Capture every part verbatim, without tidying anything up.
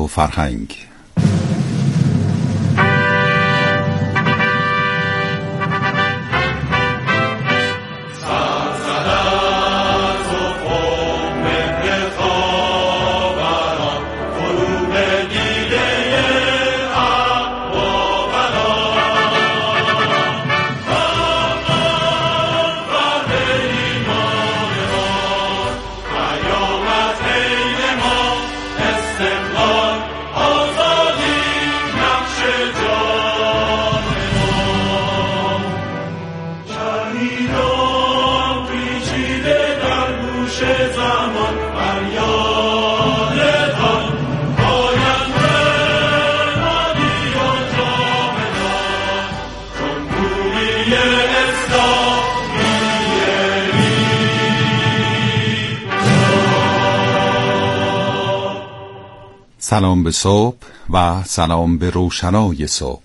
و فرهنگ. سلام به صبح و سلام به روشنای صبح.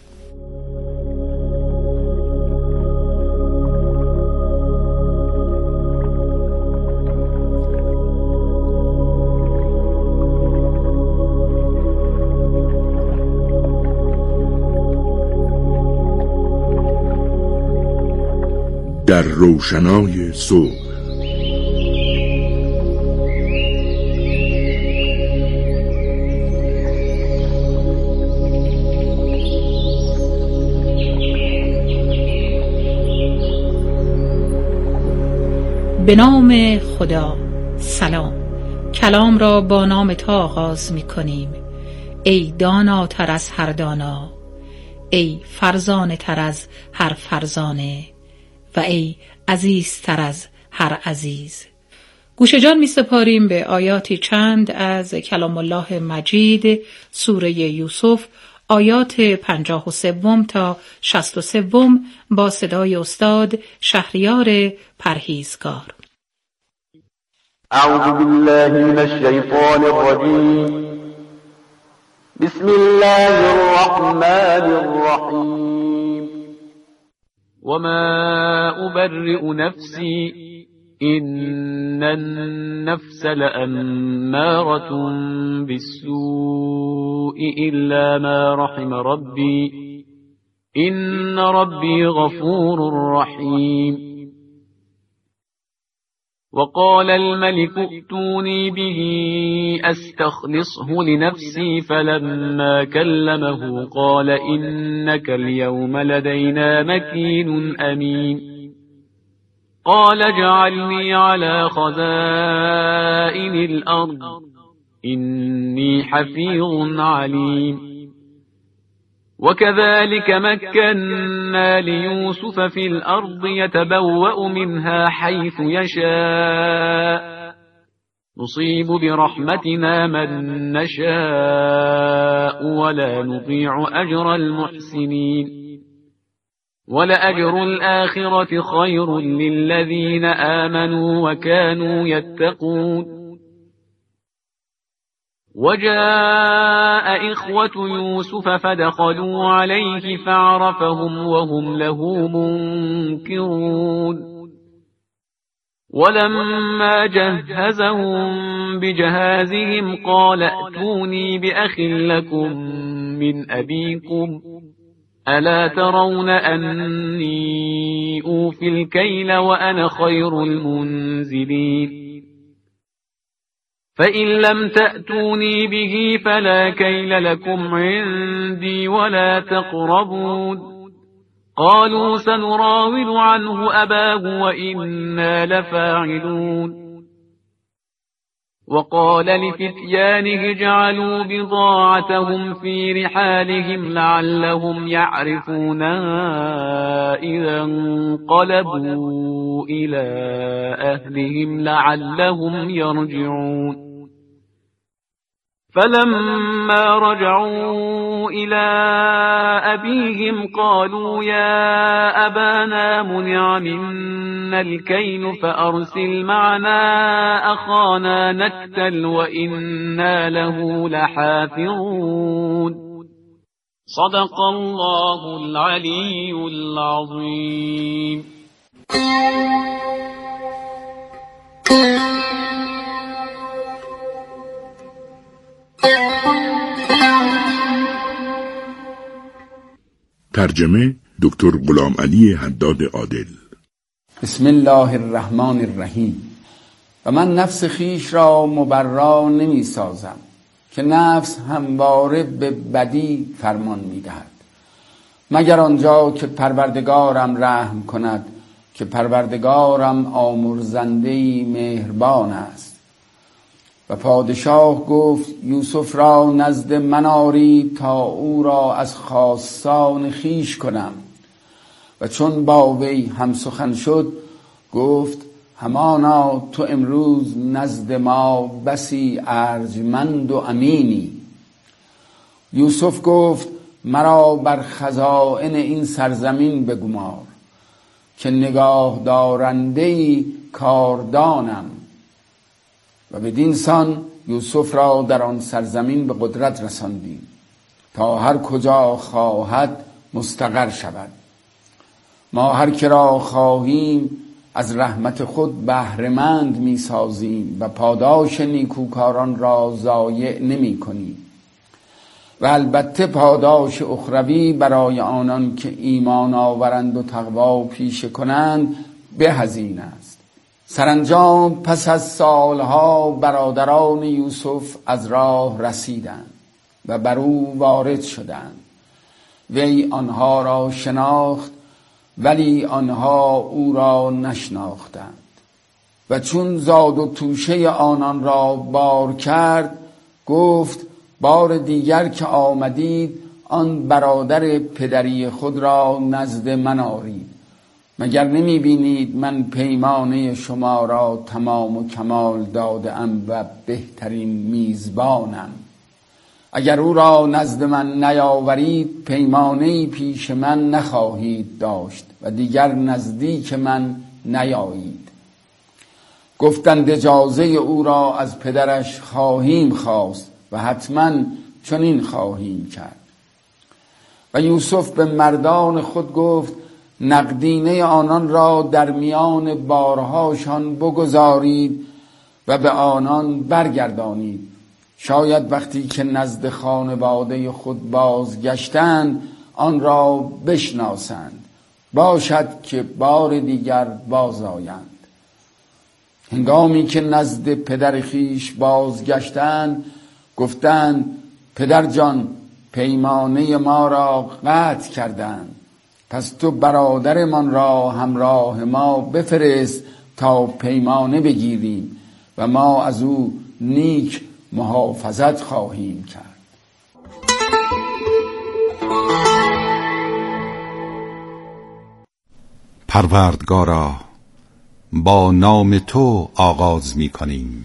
در روشنای صبح. به نام خدا. سلام. کلام را با نام تو آغاز می کنیم. ای داناتر از هر دانا، ای فرزانه تر از هر فرزانه و ای عزیزتر از هر عزیز. گوش جان می سپاریم به آیاتی چند از کلام الله مجید، سوره یوسف، آیات پنجاه و سوم تا شصت و سوم با صدای استاد شهریار پرهیزگار. اعوذ بالله من الشیطان الرجیم. بسم الله الرحمن الرحیم. وما أبرئ نفسي إن النفس لأمارة بالسوء إلا ما رحم ربي إن ربي غفور رحيم. وقال الملك ائتوني به أستخلصه لنفسي فلما كلمه قال إنك اليوم لدينا مكين أمين. قال اجعلني على خزائن الأرض إني حفيظ عليم. وكذلك مكنا ليوسف في الأرض يتبوأ منها حيث يشاء نصيب برحمتنا من نشاء ولا نضيع أجر المحسنين. ولأجر الآخرة خير للذين آمنوا وكانوا يتقون. وجاء إخوة يوسف فدخلوا عليه فعرفهم وهم له منكرون. ولما جهزهم بجهازهم قال ائتوني بأخ لكم من أبيكم ألا ترون أني أوفي الكيل وأنا خير المنزلين. فإن لم تأتوني به فلا كيل لكم عندي ولا تقربون. قالوا سنراود عنه أباه وإنا لفاعلون. وقال لفتيانه اجعلوا بضاعتهم في رحالهم لعلهم يعرفونها إذا انقلبوا إلى أهلهم لعلهم يرجعون. فلما رجعوا إلى أبيهم قالوا يا أبانا منع منا الكيل فأرسل معنا أخانا نكتل وإنا له لحافظون. صدق الله العلي العظيم. Thank you. ترجمه دکتر غلام علی حداد عادل. بسم الله الرحمن الرحیم. و من نفس خیش را مبرا نمی سازم که نفس همواره به بدی فرمان می دهد، مگر آنجا که پروردگارم رحم کند که پروردگارم آمرزنده‌ای مهربان است. و پادشاه گفت یوسف را نزد من آرید تا او را از خاصان خیش کنم. و چون با وی هم سخن شد گفت همانا تو امروز نزد ما بسی ارجمند و امینی. یوسف گفت مرا بر خزائن این سرزمین بگمار که نگاه دارنده‌ای کاردانم. و بدین سان یوسف را در آن سرزمین به قدرت رساندیم تا هر کجا خواهد مستقر شود. ما هر که را خواهیم از رحمت خود بهره‌مند می سازیم و پاداش نیکوکاران را ضایع نمی کنیم. و البته پاداش اخروی برای آنان که ایمان آورند و تقوا پیشه کنند به هزین است. سرانجام پس از سالها برادران یوسف از راه رسیدند و بر او وارد شدند. وی آنها را شناخت ولی آنها او را نشناختند. و چون زاد و توشه آنان را بار کرد گفت بار دیگر که آمدید آن برادر پدری خود را نزد من آرید. مگر نمی بینید من پیمانه شما را تمام و کمال دادم و بهترین میزبانم. اگر او را نزد من نیاورید پیمانه‌ای پیش من نخواهید داشت و دیگر نزدیک من نیایید. گفتند اجازه او را از پدرش خواهیم خواست و حتما چنین خواهیم کرد. و یوسف به مردان خود گفت نقدینه آنان را در میان بارهاشان بگذارید و به آنان برگردانید. شاید وقتی که نزد خانواده خود بازگشتند آن را بشناسند، باشد که بار دیگر باز آیند. هنگامی که نزد پدر خیش بازگشتند گفتند پدر جان پیمانه ما را قطع کردند، پس تو برادرمان را همراه ما بفرست تا پیمانه بگیریم و ما از او نیک محافظت خواهیم کرد. پروردگارا با نام تو آغاز می کنیم.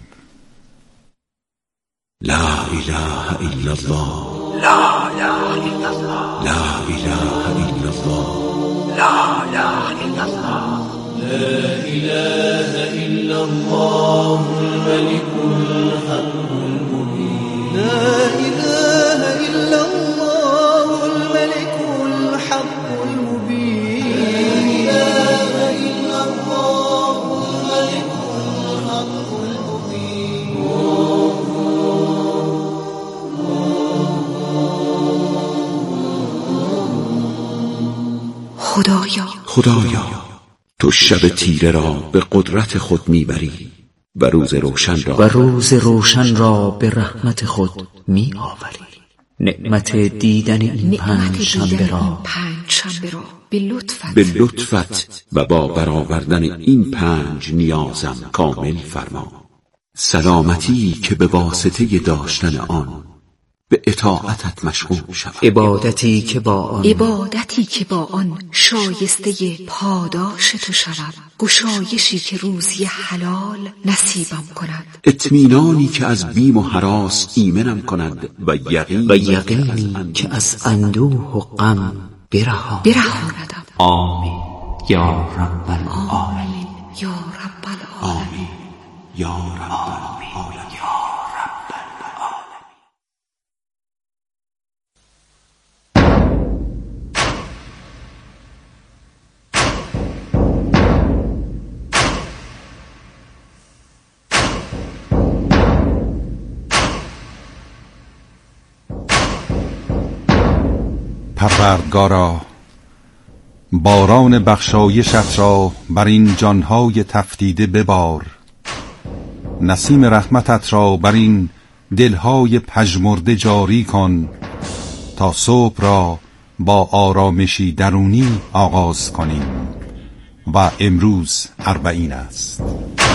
لا اله الا الله لا اله الا الله لا اله الا الله لا اله الا الله لا اله الا الله الملك الحق المبين لا اله الا الله الملك الحق المبين لا اله الا الله الملك الحق المبين. خدایا خدایا تو شب تیره را به قدرت خود میبری و روز روشن را و روز روشن را به رحمت خود می آوری. نعمت دیدن این پنج شنبه را به لطفت به لطفت و با برآوردن این پنج نیازم کامل فرما. سلامتی که به واسطه داشتن آن به اطاعتت مشغول شود. عبادتی که با آن عبادتی که با آن شایسته پاداش تو شود. گشایشی که روزی حلال نصیبم کند. اطمینانی که از بیم و هراس ایمنم کند و یقین و یقینی که از اندوه و غم برهاندم. برهاندم. آمین یا رب العالمین. یا رب العالمین. آمین یا رب العالمین. پروردگارا باران بخشایشت را بر این جانهای تفتیده ببار، نسیم رحمتت را بر این دلهای پژمرده جاری کن، تا صبح را با آرامشی درونی آغاز کنیم و امروز اربعین است.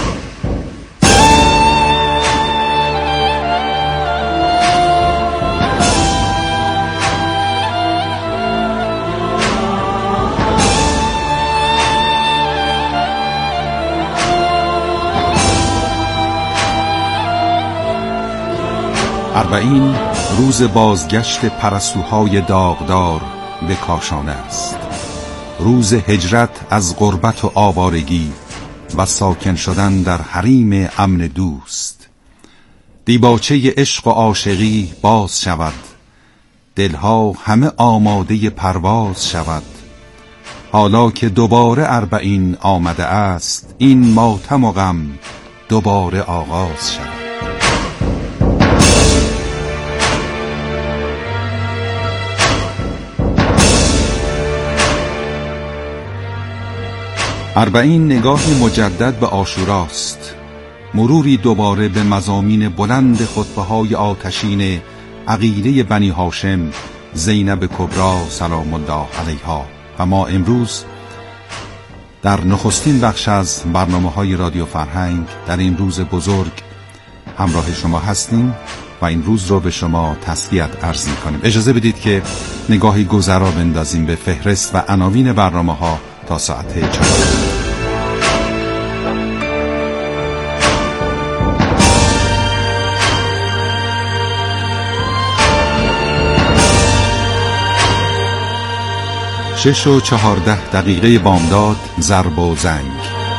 اربعین روز بازگشت پرستوهای داغدار به کاشانه است، روز هجرت از غربت و آوارگی و ساکن شدن در حریم امن دوست. دیباچه عشق و عاشقی باز شود، دلها همه آماده پرواز شود. حالا که دوباره اربعین آمده است، این ماتم و غم دوباره آغاز شود. اربعین نگاهی مجدد به عاشوراست، مروری دوباره به مضامین بلند خطبه‌های آتشین عقیده بنی هاشم، زینب کبری سلام الله علیها. و ما امروز در نخستین بخش از برنامه‌های رادیو فرهنگ در این روز بزرگ همراه شما هستیم و این روز رو به شما تسلیت عرض می‌کنیم. اجازه بدید که نگاهی گذرا بندازیم به فهرست و عناوین برنامه‌ها تا ساعت چهار. شش و چهارده دقیقه بامداد، ضرب و زنگ.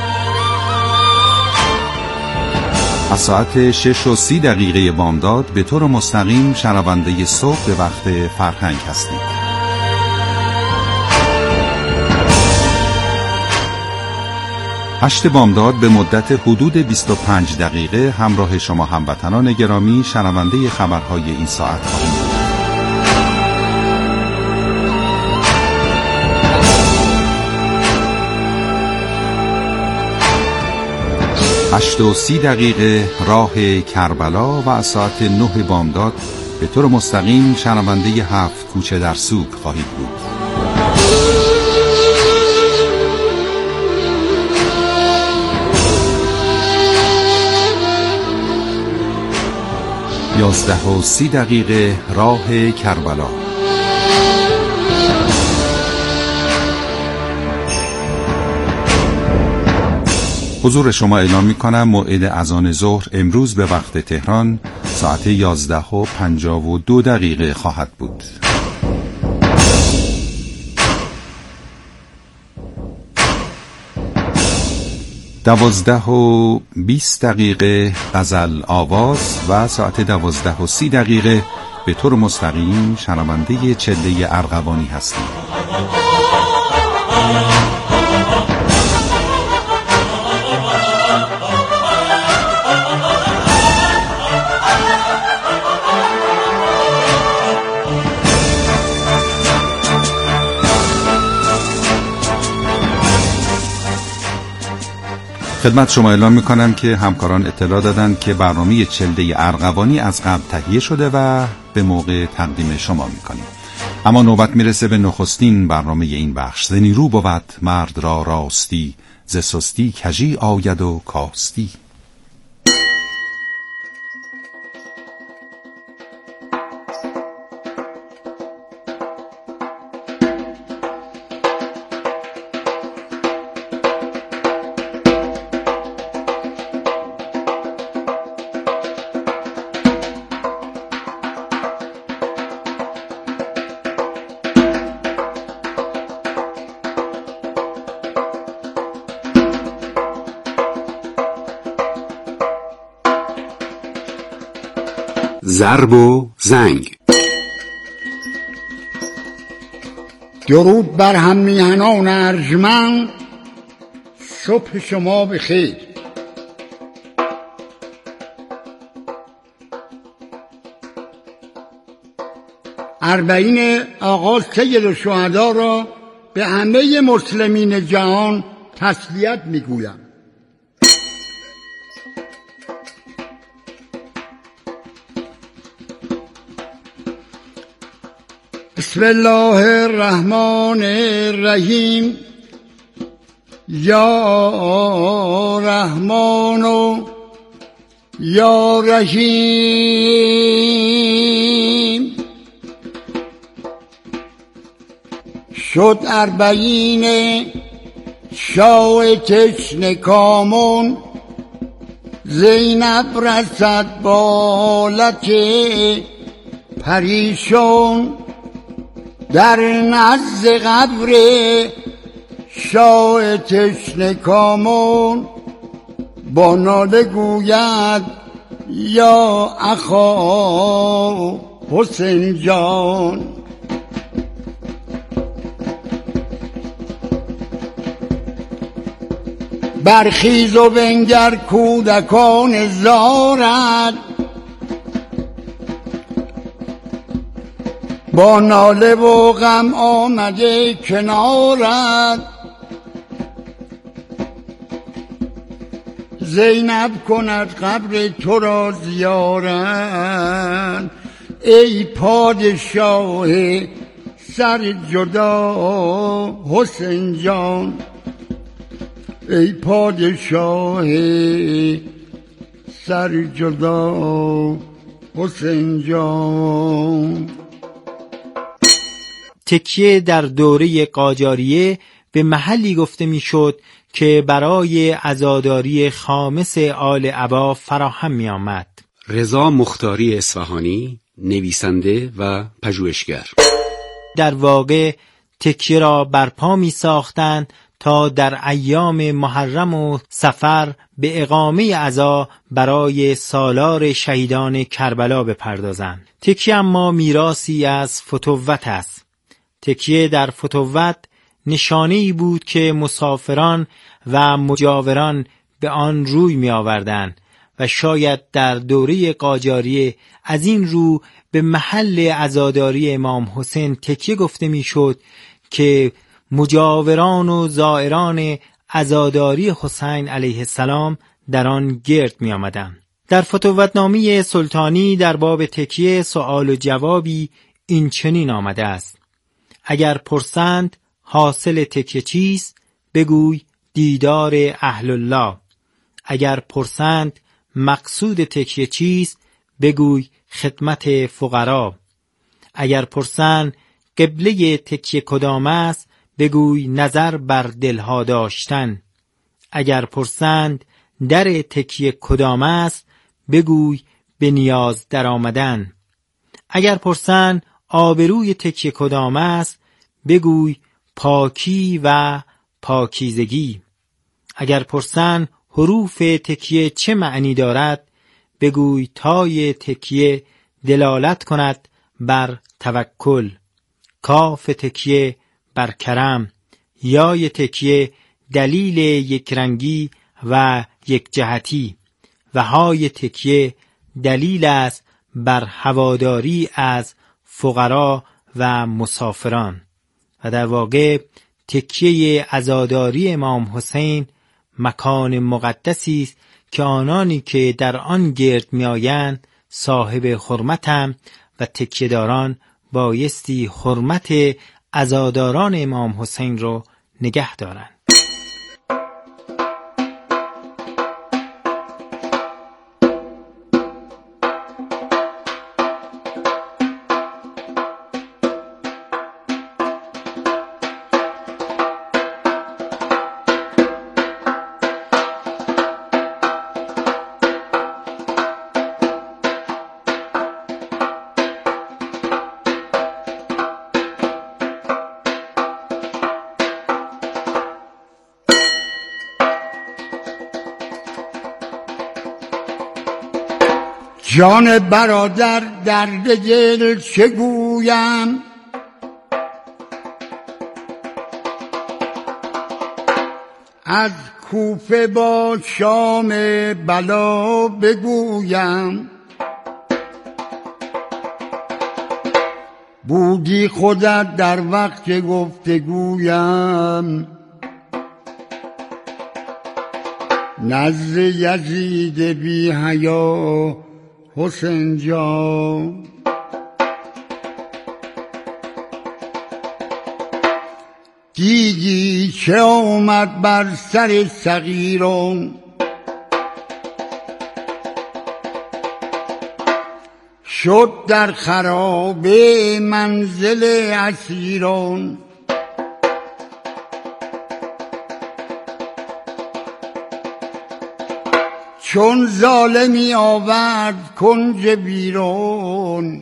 از ساعت شش و سی دقیقه بامداد به طور مستقیم شنونده صبح به وقت فرهنگ هستید. هشت بامداد به مدت حدود بیست و پنج دقیقه همراه شما هموطنان گرامی شنونده خبرهای این ساعت خواهیم بود. هشت و سی دقیقه راه کربلا و از ساعت نه بامداد به طور مستقیم شنونده هفت کوچه در سوگ خواهید بود. یازده و سی دقیقه راه کربلا. حضور شما اعلام می کنم موعد اذان ظهر امروز به وقت تهران ساعت یازده و پنجاه و دو دقیقه خواهد بود. دوازده و بیست دقیقه غزل آواز و ساعت دوازده و سی دقیقه به طور مستقیم شنونده چله ارغوانی هستیم. خدمت شما اعلام میکنم که همکاران اطلاع دادند که برنامه چله ارغوانی از قبل تهیه شده و به موقع تقدیم شما میکنیم. اما نوبت میرسه به نخستین برنامه این بخش. ز نیرو بود مرد را راستی، ز سستی کژی آید و کاستی. ضرب و زنگ. درود بر هم میهنان ارجمند، صبح شما بخیر. اربعین آغاز سید الشهدا را به همه مسلمین جهان تسلیت میگویم. بسم الله الرحمن الرحیم. یا رحمان و یا رحیم. شد اربعین شاه تشنه کامون، زینب رسد بالت پریشون. در نزد قبر شاه تشنه کامون، با ناله گوید یا اخا حسین جان. برخیز و بنگر کودکان زارت، با ناله و غم آمده کنارت. زینب کند قبر تو را زیارت، ای پادشاه سر جدا حسین جان. ای پادشاه سر جدا حسین جان. تکیه در دوره قاجاریه به محلی گفته میشد که برای عزاداری خامس آل عبا فراهم می آمد. رضا مختاری اصفهانی، نویسنده و پژوهشگر. در واقع تکیه را برپا می ساختند تا در ایام محرم و صفر به اقامه عزا برای سالار شهیدان کربلا بپردازند. تکیه اما میراثی از فتوت است. تکیه در فتوت نشانه‌ای بود که مسافران و مجاوران به آن روی می آوردند و شاید در دوره قاجاریه از این رو به محل عزاداری امام حسین تکیه گفته می شد که مجاوران و زائران عزاداری حسین علیه السلام در آن گرد می آمدند. در فتوتنامه سلطانی در باب تکیه سؤال و جوابی این چنین آمده است: اگر پرسند حاصل تکیه چیست، بگوی دیدار اهل الله. اگر پرسند مقصود تکیه چیست، بگوی خدمت فقرا. اگر پرسند قبله تکیه کدام است، بگوی نظر بر دلها داشتن. اگر پرسند در تکیه کدام است، بگوی به نیاز در آمدن. اگر پرسند آبروی تکیه کدام است، بگوی پاکی و پاکیزگی. اگر پرسند حروف تکیه چه معنی دارد، بگوی تای تکیه دلالت کند بر توکل، کاف تکیه بر کرم، یای تکیه دلیل یکرنگی و یک جهتی و های تکیه دلیل است بر هواداری از فقرا و مسافران. و در واقع تکیه عزاداری امام حسین مکان مقدسی است که آنانی که در آن گرد می آیند صاحب حرمتند و تکیه‌داران بایستی حرمت عزاداران امام حسین رو نگه دارند. جان برادر درد دل چه گویم، از کوفه با شام بلا بگویم. بودی خودت در وقت گفتگویم، نزد یزید بی حیا حسین جان. دیدی چه آمد بر سر صغیران، شد در خرابه منزل اسیران. چون ظالمی آورد کنج بیرون،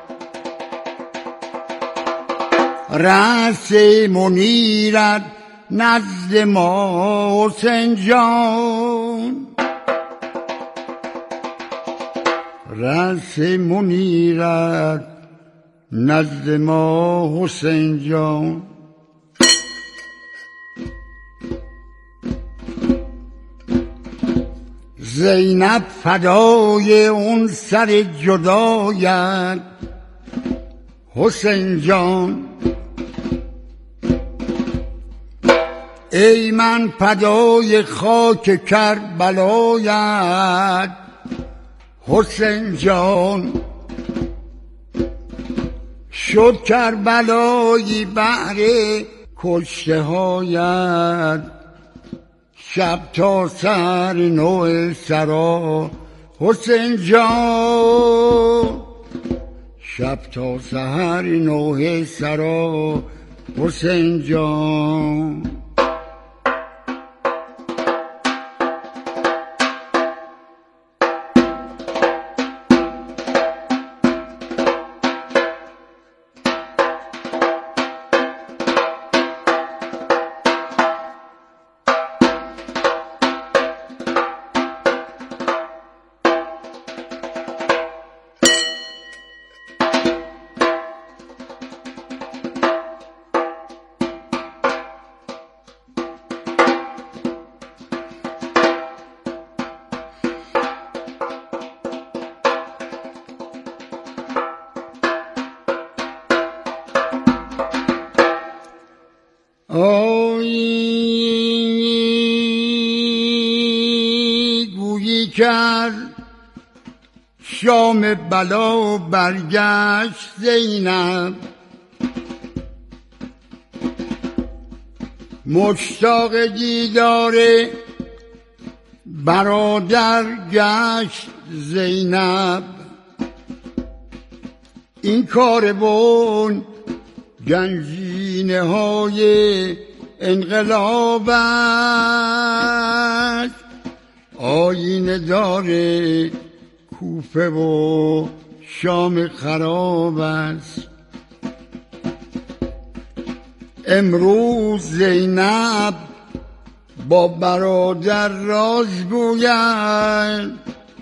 رأس منیرت نزد ما حسین جان. رأس منیرت نزد ما حسین جان. زینب فدای اون سر جدایت حسین جان. ای من فدای خاک کربلایت حسین جان. شد کربلایی بهر کشته هایت، شب تا سر نوع سرا حسین جان. شب تا سحر نوع سرا حسین جان. آی گویی کرد شام بلا برگشت زینب، مشتاق دیدار برادر گشت زینب. این کاروان گنجینه های انقلاب است، آینه داره کوفه و شام خراب است. امروز زینب با برادر راز گوید،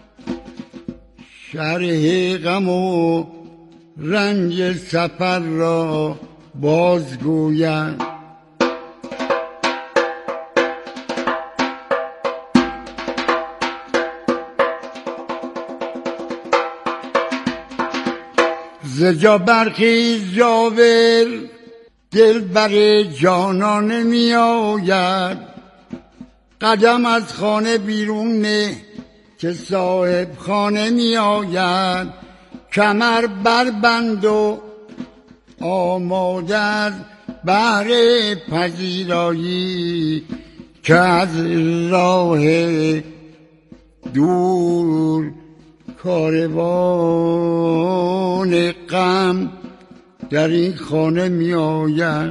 شرح غم و رنج سفر را بازگوید. زجا برخیز جاور دل بر جانان نمی آید، قدم از خانه بیرون نه که صاحب خانه می آید. کمر بربند و آماده از بهر پذیرایی، که از راه دور کاروان غم در این خانه می آید.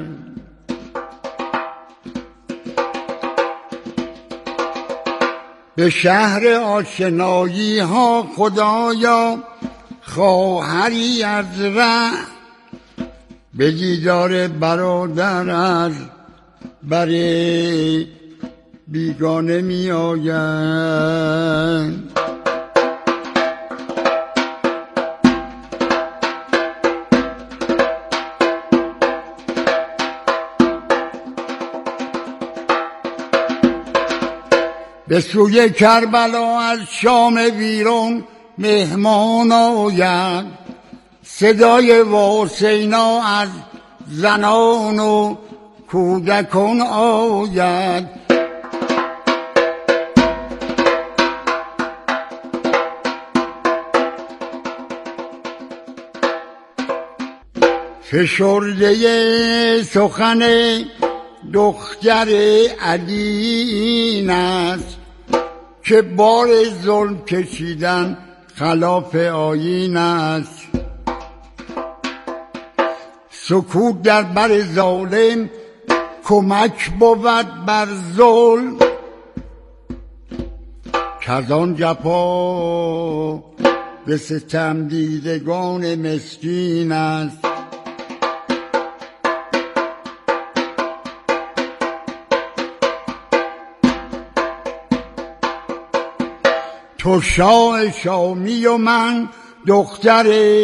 به شهر آشنایی ها خدایا خواهری از ره، به دیدار برادر از بر بیگانه می آید. به سوی کربلا از شام ویران مهمان آید، صدای حسینا از زنان و کودکان آید. فشرده سخن دختر علی این است که بار ظلم کشیدن خلاف آیین است. سکوت در بر ظالم کمک بود بر ظلم، کزان جفا به ستم دیدگان مسکین است. تو شاه شامی و من دختر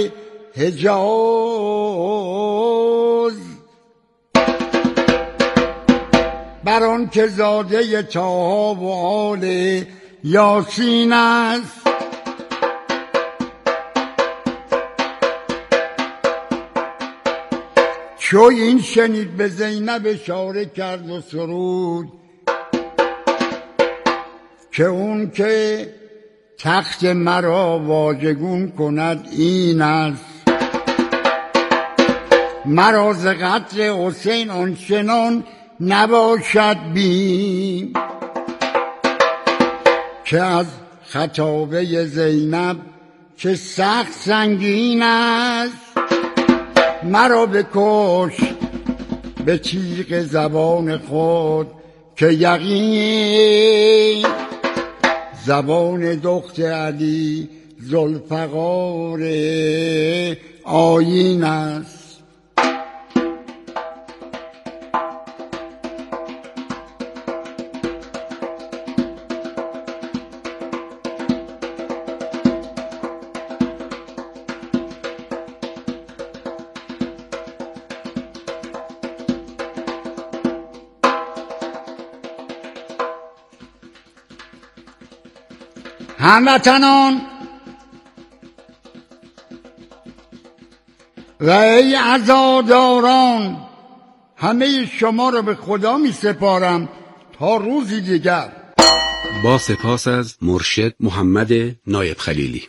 حجاز، بر آن که زاده طه و آل یاسین است. چو این شنید به زینب اشاره کرد و سرود که اون که تخت مرا واژگون کند این است. مرا ز قتل حسین آنچنان نباشد بیم که از خطابه زینب که سخت سنگین است. مرا بکش به تیغ زبان خود که یقین زبان دخت علی ذوالفقار آیین است. هموطنان و ای عزاداران، همه شما را به خدا می سپارم تا روزی دیگر. با سپاس از مرشد محمد نایب خلیلی.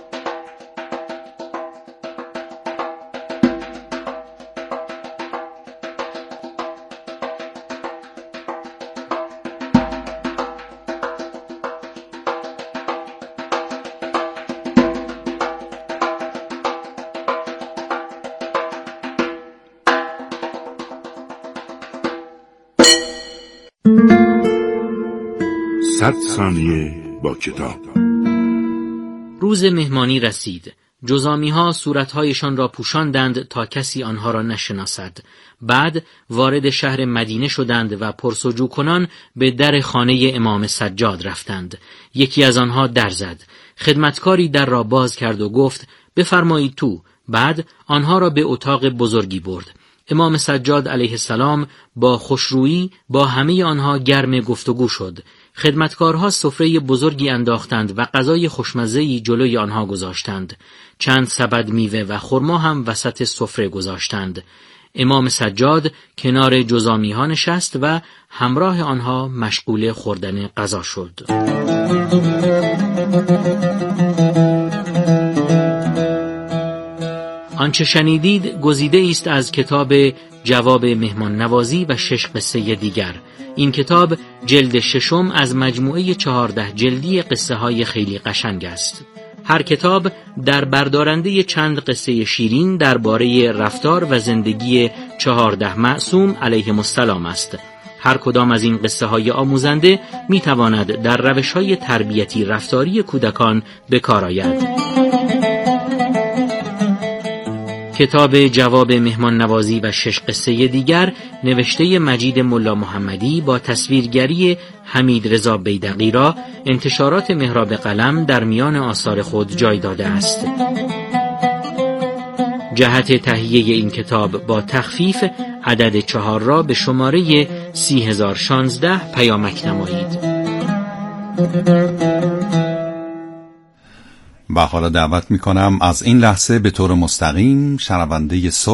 صد ثانیه با کتاب. روز مهمانی رسید. جزامی ها صورتهایشان را پوشاندند تا کسی آنها را نشناسد. بعد وارد شهر مدینه شدند و پرسجو کنان به در خانه امام سجاد رفتند. یکی از آنها در زد. خدمتکاری در را باز کرد و گفت بفرمایید تو. بعد آنها را به اتاق بزرگی برد. امام سجاد علیه السلام با خوشرویی با همه آنها گرم گفتگو شد. خدمتکارها سفره بزرگی انداختند و غذای خوشمزه‌ای جلوی آنها گذاشتند. چند سبد میوه و خرما هم وسط سفره گذاشتند. امام سجاد کنار جزامی ها نشست و همراه آنها مشغول خوردن غذا شد. آنچه شنیدید گزیده است از کتاب جواب مهمان نوازی و شش قصه دیگر. این کتاب جلد ششم از مجموعه چهارده جلدی قصه های خیلی قشنگ است. هر کتاب در بردارنده چند قصه شیرین درباره رفتار و زندگی چهارده معصوم علیهم السلام است. هر کدام از این قصه های آموزنده می تواند در روش های تربیتی رفتاری کودکان به کار آید. کتاب جواب مهمان نوازی و شش قصه دیگر نوشته مجید ملا محمدی با تصویرگری حمید رضا بیدقی را انتشارات محراب قلم در میان آثار خود جای داده است. جهت تهیه این کتاب با تخفیف عدد چهار را به شماره سی هزار و شانزده پیامک نمایید. و حالا دعوت میکنم از این لحظه به طور مستقیم شنونده صوت